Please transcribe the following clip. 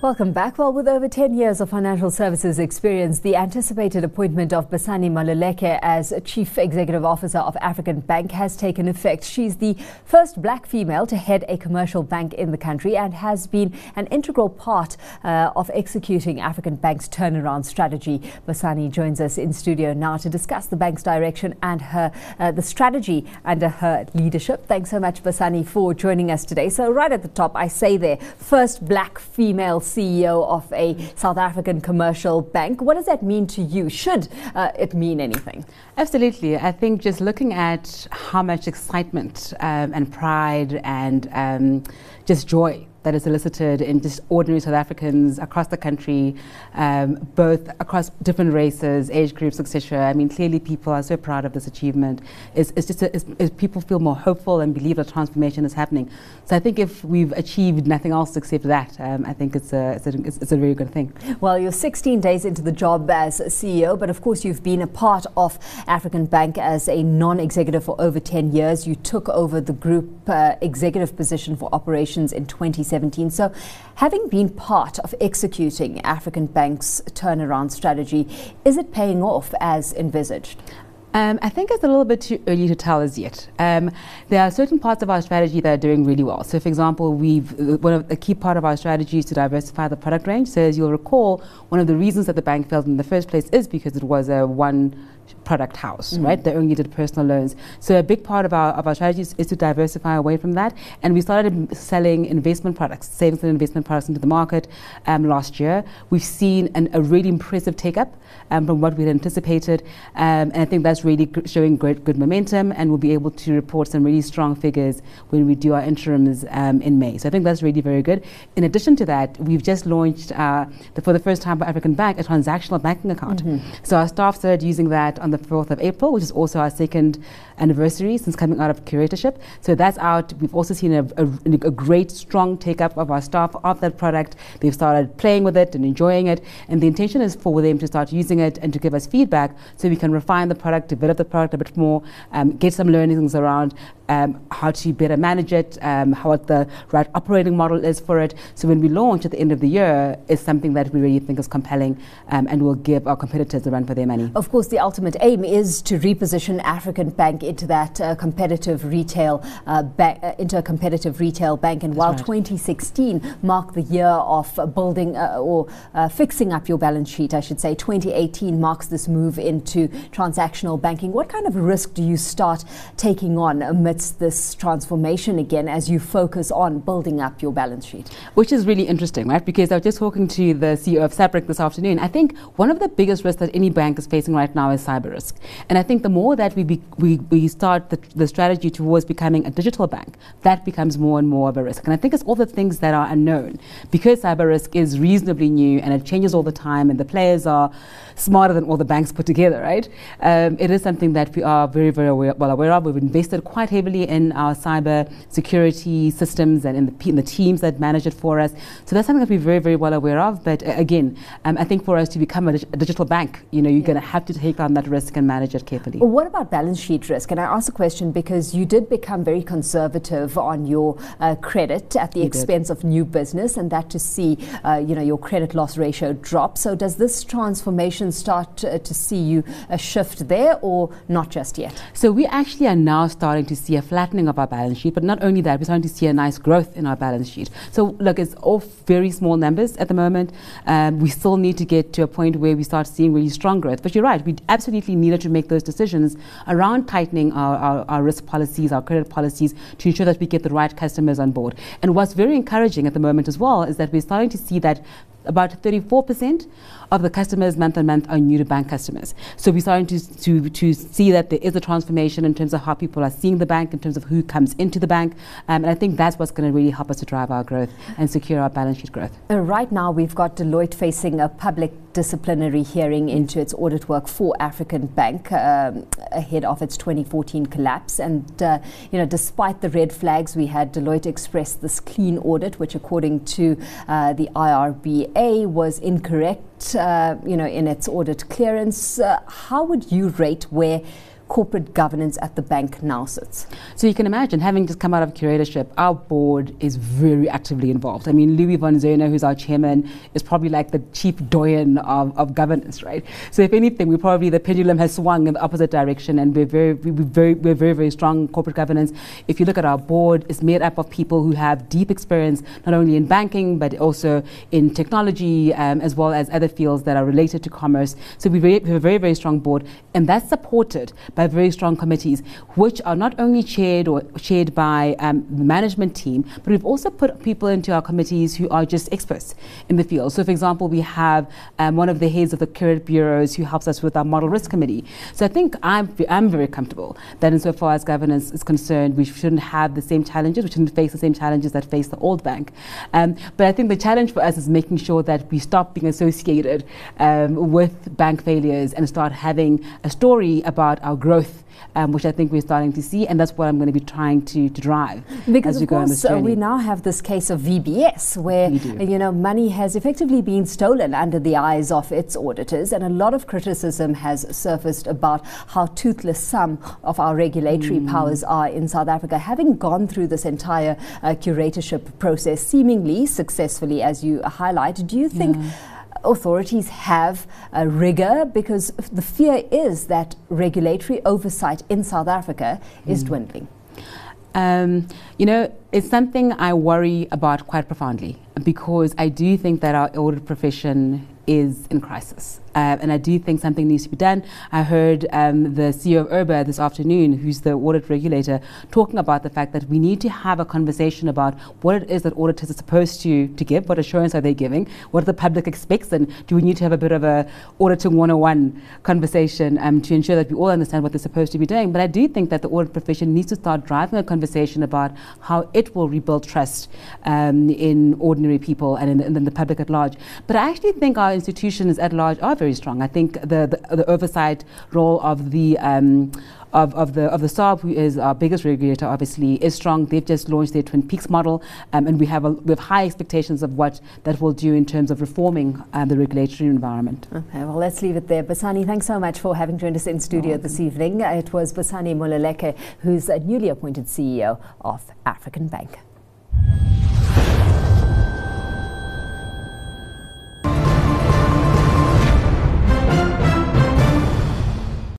Welcome back. Well, with over 10 years of financial services experience, the anticipated appointment of Busani Maluleke as Chief Executive Officer of African Bank has taken effect. She's the first black female to head a commercial bank in the country and has been an integral part of executing African Bank's turnaround strategy. Busani joins us in studio now to discuss the bank's direction and the strategy under her leadership. Thanks so much, Busani, for joining us today. So right at the top, I say there, first black female CEO of a South African commercial bank. What does that mean to you? Should it mean anything? Absolutely. I think just looking at how much excitement and pride and just joy that is elicited in just ordinary South Africans across the country, both across different races, age groups, etc. I mean, clearly people are so proud of this achievement. People feel more hopeful and believe that transformation is happening. So I think if we've achieved nothing else except that, I think it's a very good thing. Well, you're 16 days into the job as CEO, but of course you've been a part of African Bank as a non-executive for over 10 years. You took over the group executive position for operations in 2017. So, having been part of executing African Bank's turnaround strategy, is it paying off as envisaged? I think it's a little bit too early to tell as yet. There are certain parts of our strategy that are doing really well. So, for example, a key part of our strategy is to diversify the product range. So, as you'll recall, one of the reasons that the bank failed in the first place is because it was a one product house, right? They only did personal loans. So a big part of our strategy is to diversify away from that. And we started selling investment products, savings and investment products into the market last year. We've seen a really impressive take-up from what we had anticipated. And I think that's really showing good momentum, and we'll be able to report some really strong figures when we do our interims in May. So I think that's really very good. In addition to that, we've just launched, for the first time by African Bank, a transactional banking account. So our staff started using that on the 4th of April, which is also our second anniversary since coming out of curatorship. So that's out. We've also seen a great, strong take-up of our staff of that product. They've started playing with it and enjoying it. And the intention is for them to start using it and to give us feedback so we can refine the product, develop the product a bit more, get some learnings around how to better manage it, what the right operating model is for it. So when we launch at the end of the year, it's something that we really think is compelling and will give our competitors a run for their money. Of course, the ultimate aim is to reposition African Bank into that competitive retail bank. And while 2016 marked the year of building or fixing up your balance sheet, I should say, 2018 marks this move into transactional banking. What kind of risk do you start taking on amidst this transformation again as you focus on building up your balance sheet? Which is really interesting, right? Because I was just talking to the CEO of SABRIC this afternoon. I think one of the biggest risks that any bank is facing right now is cyber risk. And I think the more that we start the strategy towards becoming a digital bank, that becomes more and more of a risk. And I think it's all the things that are unknown. Because cyber risk is reasonably new and it changes all the time and the players are smarter than all the banks put together, right? It is something that we are very, very well aware of. We've invested quite heavily in our cyber security systems and in the teams that manage it for us. So that's something that we're very, very well aware of. But again, I think for us to become a digital bank, you're going to have to take on that risk and manage it carefully. Well, what about balance sheet risk? And I ask a question because you did become very conservative on your credit at the expense of new business, and that to see your credit loss ratio drop. So does this transformation start to see you a shift there, or not just yet? So we actually are now starting to see a flattening of our balance sheet, but not only that, we're starting to see a nice growth in our balance sheet. So look, it's all very small numbers at the moment. We still need to get to a point where we start seeing really strong growth. But you're right, we absolutely needed to make those decisions around tightening our risk policies, our credit policies, to ensure that we get the right customers on board. And what's very encouraging at the moment as well is that we're starting to see that about 34% of the customers month on month are new to bank customers. So we're starting to see that there is a transformation in terms of how people are seeing the bank, in terms of who comes into the bank. And I think that's what's going to really help us to drive our growth and secure our balance sheet growth. Right now, we've got Deloitte facing a public disciplinary hearing into its audit work for African Bank ahead of its 2014 collapse. And, despite the red flags, we had Deloitte express this clean audit, which according to the IRBA was incorrect, in its audit clearance. How would you rate where corporate governance at the bank now sits? So you can imagine, having just come out of curatorship, our board is very actively involved. I mean, Louis von Zöner, who's our chairman, is probably like the chief doyen of governance, right? So if anything, the pendulum has swung in the opposite direction, and we're very strong corporate governance. If you look at our board, it's made up of people who have deep experience, not only in banking, but also in technology, as well as other fields that are related to commerce. So we have a very strong board, and that's supported by very strong committees, which are not only chaired by the management team, but we've also put people into our committees who are just experts in the field. So, for example, we have one of the heads of the credit bureaus who helps us with our model risk committee. So I think I'm very comfortable that insofar as governance is concerned, we shouldn't have the same challenges, we shouldn't face the same challenges that face the old bank. But I think the challenge for us is making sure that we stop being associated with bank failures and start having a story about our growth, which I think we're starting to see, and that's what I'm going to be trying to drive. Because as we of go on course, this journey. we now have this case of VBS, where money has effectively been stolen under the eyes of its auditors, and a lot of criticism has surfaced about how toothless some of our regulatory powers are in South Africa. Having gone through this entire curatorship process, seemingly successfully, as you highlight, do you think authorities have a rigor? Because the fear is that regulatory oversight in South Africa is dwindling. It's something I worry about quite profoundly, because I do think that our audit profession is in crisis. And I do think something needs to be done. I heard the CEO of IRBA this afternoon, who's the audit regulator, talking about the fact that we need to have a conversation about what it is that auditors are supposed to give, what assurance are they giving, what the public expects, and do we need to have a bit of a auditing 101 conversation to ensure that we all understand what they're supposed to be doing. But I do think that the audit profession needs to start driving a conversation about how it will rebuild trust in ordinary people and in the public at large. But I actually think our institutions at large are very strong. I think the oversight role of the SARB, who is our biggest regulator, obviously, is strong. They've just launched their Twin Peaks model, and we have high expectations of what that will do in terms of reforming the regulatory environment. Okay, well, let's leave it there. Basani, thanks so much for having joined us in studio this evening. It was Basani Moleleke, who's a newly appointed CEO of African Bank.